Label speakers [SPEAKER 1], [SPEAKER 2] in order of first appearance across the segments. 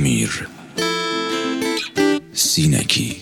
[SPEAKER 1] امیر سینکی.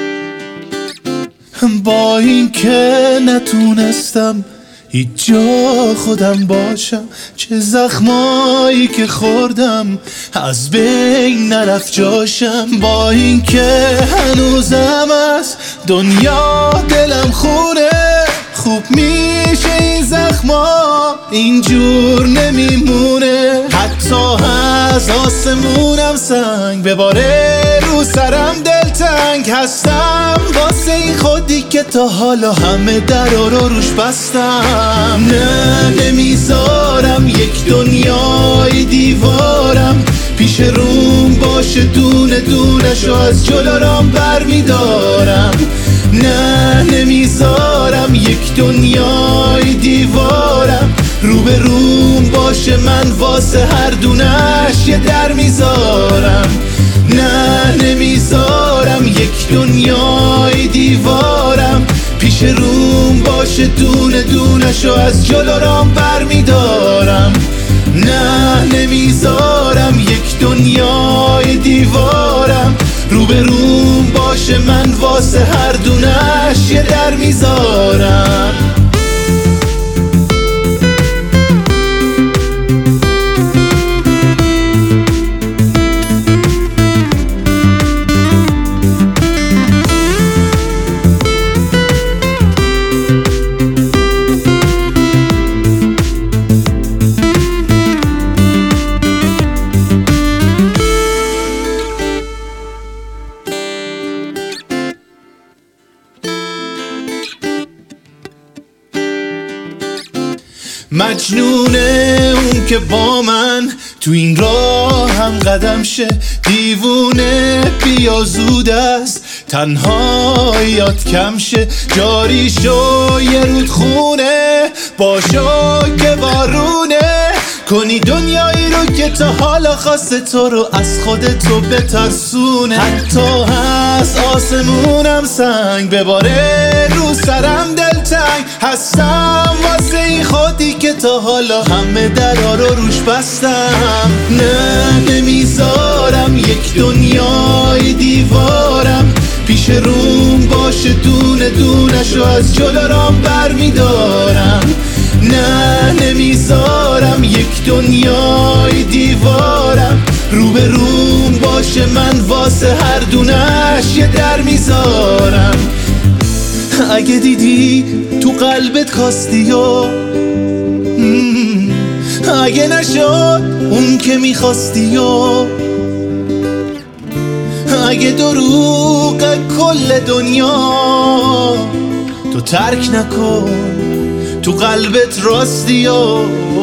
[SPEAKER 2] با این که نتونستم هیچ جا خودم باشم، چه زخمایی که خوردم از بین نرفت جاشم. با این که هنوزم از دنیا دلم خونه، خوب میشه این زخما اینجور نمیمونه. حتی از آسمونم سنگ بباره رو سرم دلتنگ هستم، واسه این خودی که تا حالا همه درا رو روش بستم. نه نمیذارم یک دنیای دیوارم پیش روم باشه، دونه دونشو از جلو رام بر میدارم. نه نمیذارم یک دنیای دیوارم رو به روم باشه، من واسه هر دونش یه در میذارم. نه نمیذارم یک دنیای دیوارم پیش روم باشه، دونه دونشو از جلو رام بر میدارم. نه نمیذارم یک دنیای دیوارم رو به روم باشه، من واسه هر دونش یه در میذارم. مجنونه اون که با من تو این راه هم قدم شه، دیوونه بیا زود است تنهاییات کم شه. جاری شو یه رودخونه باشو که بارونه، کنی دنیایی رو که تا حالا خواسته تو رو از خودتو بترسونه. حتی از آسمونم سنگ بباره رو سرم دلتنگ هستم، واسه این خودی که تا حالا همه درا رو روش بستم. نه نمیذارم یک دنیای دیوارم پیش روم باشه، دونه دونشو از جلو رام بر میدارم. نه نمیذارم یک دنیای دیوارم رو به روم باشه، من واسه هر دونش یه در میذارم. اگه دیدی تو قلبت کاستی و اگه نشد اون که میخواستی و اگه دروغ کل دنیا تو ترک نکن، تو قلبت راستی و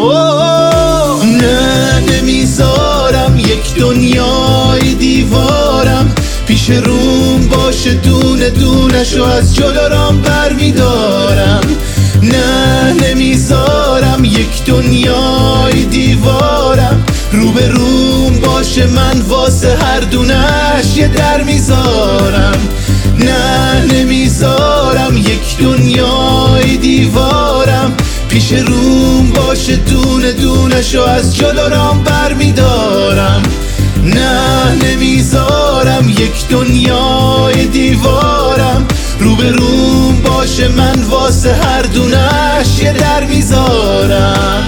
[SPEAKER 2] نه نمیذارم یک دنیای دیوارم پیش روم باشه، دونه دونشو از جلو رام بر میدارم. نه نمیذارم یک دنیای دیوارم رو به روم باشه، من واسه هر دونش یه در میذارم. نه نمیذارم یک دنیای دیوارم پیش روم باشه، دونه دونشو از جلو رام بر میدارم. نه نمیذارم یک دنیای دیوارم رو به روم باشه، من واسه هر دونش یه در میذارم.